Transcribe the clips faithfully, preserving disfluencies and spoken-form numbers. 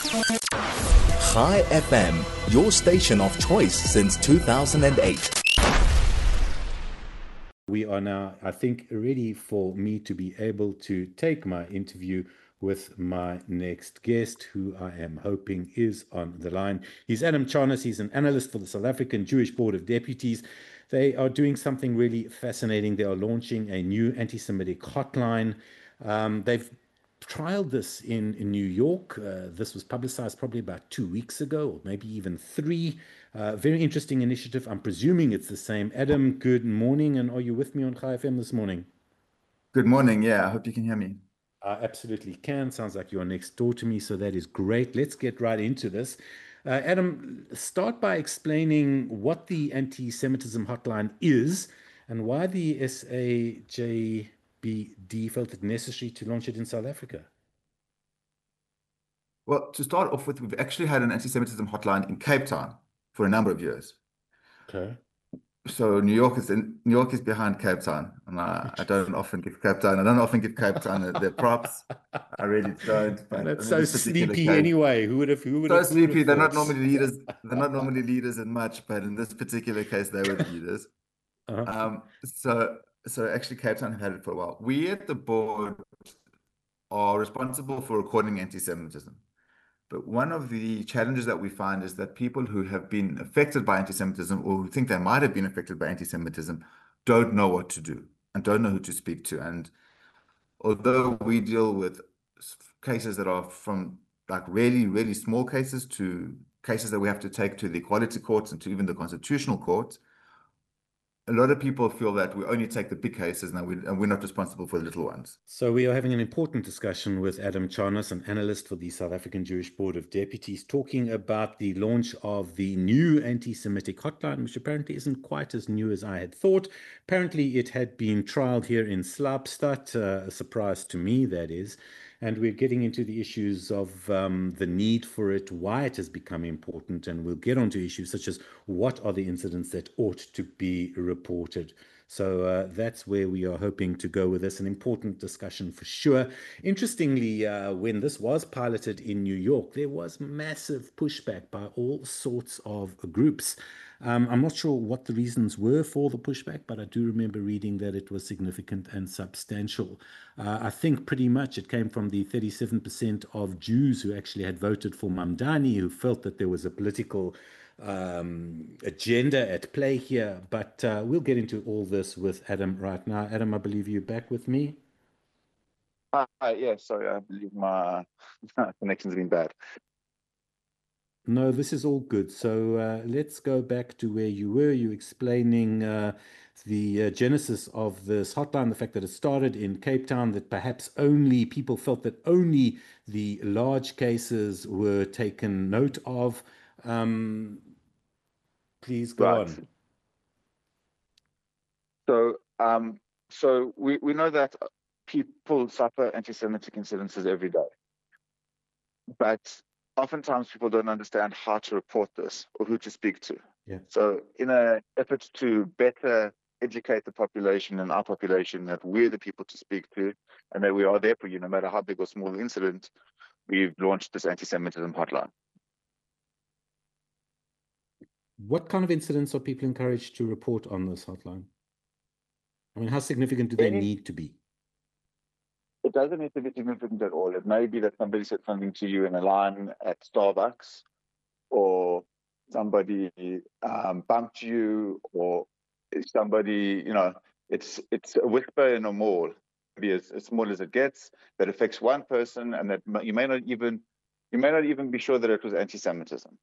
Chai F M, your station of choice since two thousand eight. We are now, I think, ready for me to be able to take my interview with my next guest, who I am hoping is on the line. He's Adam Charnas. He's an analyst for the South African Jewish Board of Deputies. They are doing something really fascinating. They are launching a new anti-Semitic hotline. Um, they've trialed this in, in New York. Uh, this was publicized probably about two weeks ago, or maybe even three. Uh, very interesting initiative. I'm presuming it's the same. Adam, good morning. And are you with me on Chai F M this morning? Good morning. Yeah, I hope you can hear me. I absolutely can. Sounds like you're next door to me, so that is great. Let's get right into this. Uh, Adam, start by explaining what the anti-Semitism hotline is and why the S A J B D felt it necessary to launch it in South Africa. Well, to start off with, we've actually had an anti-Semitism hotline in Cape Town for a number of years. Okay. So New York is in, New York is behind Cape Town, and I, I don't often give Cape Town. I don't often give Cape Town their props. I really don't. But And it's I mean, so this particular sleepy case, anyway. Who would have? Who would so have? Who would sleepy. have They're not thought? normally leaders. They're not normally leaders in much, but in this particular case, they were the leaders. Uh-huh. Um, so so actually, Cape Town have had it for a while. We at the board are responsible for recording anti-Semitism. But one of the challenges that we find is that people who have been affected by anti-Semitism or who think they might have been affected by anti-Semitism don't know what to do and don't know who to speak to. And although we deal with cases that are from like really, really small cases to cases that we have to take to the equality courts and to even the constitutional courts, a lot of people feel that we only take the big cases and, we, and we're not responsible for the little ones. So we are having an important discussion with Adam Charnas, an analyst for the South African Jewish Board of Deputies, talking about the launch of the new anti-Semitic hotline, which apparently isn't quite as new as I had thought. Apparently it had been trialed here in Slabstad, uh, a surprise to me, that is. And we're getting into the issues of um, the need for it, why it has become important, and we'll get onto issues such as what are the incidents that ought to be reported. So uh, that's where we are hoping to go with this, an important discussion for sure. Interestingly, uh, when this was piloted in New York, there was massive pushback by all sorts of groups. Um, I'm not sure what the reasons were for the pushback, but I do remember reading that it was significant and substantial. Uh, I think pretty much it came from the thirty-seven percent of Jews who actually had voted for Mamdani, who felt that there was a political um, agenda at play here. But uh, we'll get into all this with Adam right now. Adam, I believe you're back with me. Hi, uh, yeah, sorry, I believe my connection's been bad. No, this is all good. So uh, let's go back to where you were. You explaining uh, the uh, genesis of this hotline, the fact that it started in Cape Town, that perhaps only people felt that only the large cases were taken note of. Um, please go Right. on. So, um, so we, we know that people suffer anti-Semitic incidences every day, but oftentimes people don't understand how to report this or who to speak to. Yeah. So in an effort to better educate the population and our population that we're the people to speak to and that we are there for you no matter how big or small the incident, we've launched this anti-Semitism hotline. What kind of incidents are people encouraged to report on this hotline? I mean, how significant do they Any, need to be? It doesn't need to be significant at all. It may be that somebody said something to you in a line at Starbucks, or somebody um, bumped you, or somebody, you know, it's it's a whisper in a mall, maybe as, as small as it gets, that affects one person, and that you may not even you may not even be sure that it was anti-Semitism.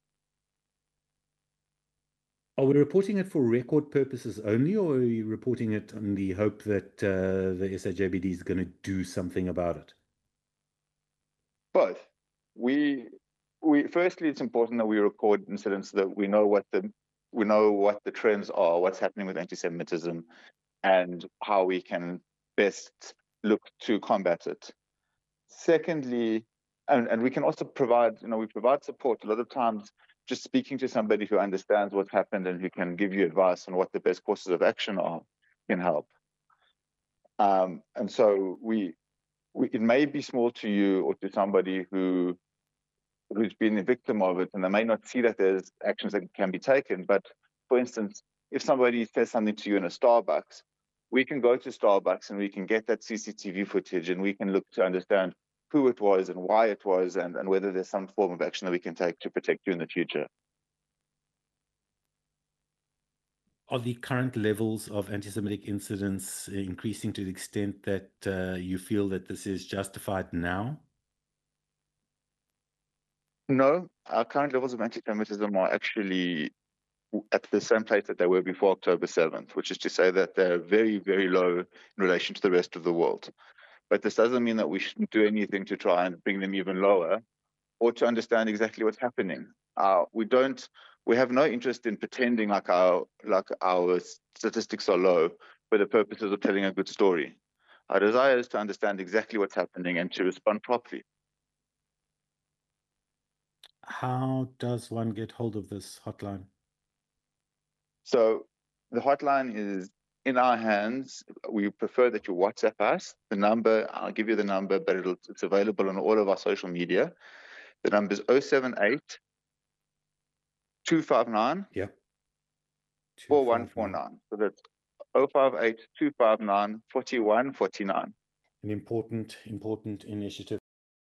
Are we reporting it for record purposes only, or are we reporting it in the hope that uh, the S A J B D is going to do something about it? Both. We we firstly, it's important that we record incidents so that we know what the we know what the trends are, what's happening with anti-Semitism, and how we can best look to combat it. Secondly, and, and we can also provide, you know, we provide support a lot of times. Just speaking to somebody who understands what's happened and who can give you advice on what the best courses of action are can help. Um, and so we, we, it may be small to you or to somebody who who's been a victim of it, and they may not see that there's actions that can be taken. But for instance, if somebody says something to you in a Starbucks, we can go to Starbucks and we can get that C C T V footage, and we can look to understand who it was and why it was, and, and whether there's some form of action that we can take to protect you in the future. Are the current levels of anti-Semitic incidents increasing to the extent that uh, you feel that this is justified now? No, our current levels of anti-Semitism are actually at the same place that they were before October seventh, which is to say that they're very, very low in relation to the rest of the world. But this doesn't mean that we shouldn't do anything to try and bring them even lower, or to understand exactly what's happening. Uh, we don't. We have no interest in pretending like our like our statistics are low for the purposes of telling a good story. Our desire is to understand exactly what's happening and to respond properly. How does one get hold of this hotline? So the hotline is in our hands. We prefer that you WhatsApp us. The number, I'll give you the number, but it'll, it's available on all of our social media. The number is oh seven eight, two five nine, Yeah. four one four nine. So that's oh five eight, two five nine, four one four nine. An important, important initiative.